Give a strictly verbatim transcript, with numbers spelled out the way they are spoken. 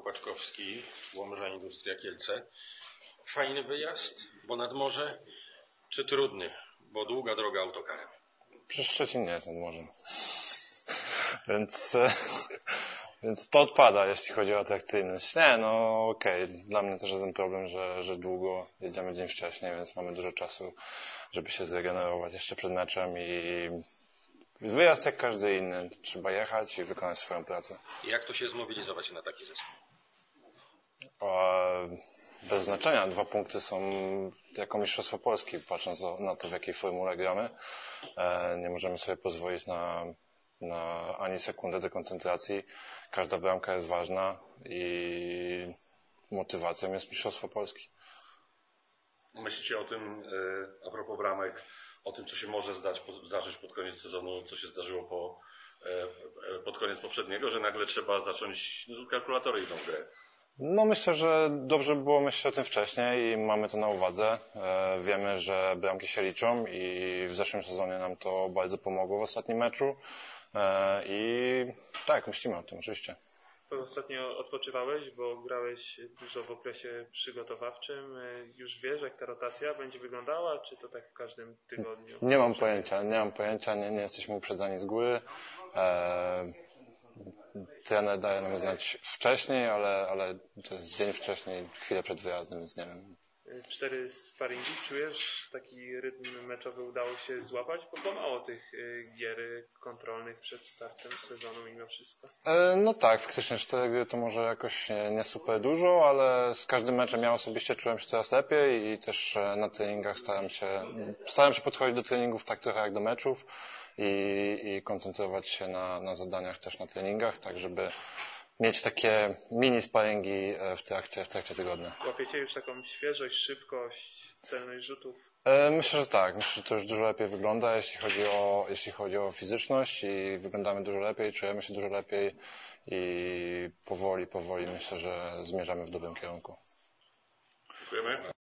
Kopaczkowski, Łomża Industria Kielce. Fajny wyjazd, bo nad morze, czy trudny, bo długa droga autokarem? Przecież Szczecin nie jest nad morzem. Więc, więc to odpada, jeśli chodzi o atrakcyjność. Nie, no okej. Okay. Dla mnie też żaden problem, że, że długo jedziemy dzień wcześniej, więc mamy dużo czasu, żeby się zregenerować jeszcze przed meczem i wyjazd jak każdy inny. Trzeba jechać i wykonać swoją pracę. Jak to się zmobilizować na taki zespół? Bez znaczenia. Dwa punkty są jako mistrzostwo Polski, patrząc na to, w jakiej formule gramy. Nie możemy sobie pozwolić na, na ani sekundę dekoncentracji. Każda bramka jest ważna i motywacją jest mistrzostwo Polski. Myślicie o tym, a propos bramek, o tym, co się może zdać, zdarzyć pod koniec sezonu, co się zdarzyło po, pod koniec poprzedniego, że nagle trzeba zacząć, no, kalkulatory idą w grę. No myślę, że dobrze by było myśleć o tym wcześniej i mamy to na uwadze. E, wiemy, że bramki się liczą i w zeszłym sezonie nam to bardzo pomogło w ostatnim meczu. E, I tak, myślimy o tym oczywiście. Ostatnio odpoczywałeś, bo grałeś dużo w okresie przygotowawczym. Już wiesz, jak ta rotacja będzie wyglądała, czy to tak w każdym tygodniu? Nie mam pojęcia, nie mam pojęcia, nie, nie jesteśmy uprzedzani z góry. E, trener daje nam znać wcześniej, ale, ale to jest dzień wcześniej, chwilę przed wyjazdem, więc nie wiem. Cztery sparingi, czujesz, taki rytm meczowy udało się złapać? Bo było mało tych gier kontrolnych przed startem sezonu mimo wszystko. E, no tak, faktycznie cztery gry to może jakoś nie, nie super dużo, ale z każdym meczem ja osobiście czułem się coraz lepiej i też na treningach staram się, staram się podchodzić do treningów tak trochę jak do meczów i, i koncentrować się na, na zadaniach też na treningach, tak żeby mieć takie mini sparingi w trakcie, w trakcie tygodnia. Łapiecie już taką świeżość, szybkość, celność rzutów? Myślę, że tak. Myślę, że to już dużo lepiej wygląda, jeśli chodzi o, jeśli chodzi o fizyczność i wyglądamy dużo lepiej, czujemy się dużo lepiej i powoli, powoli myślę, że zmierzamy w dobrym kierunku. Dziękujemy.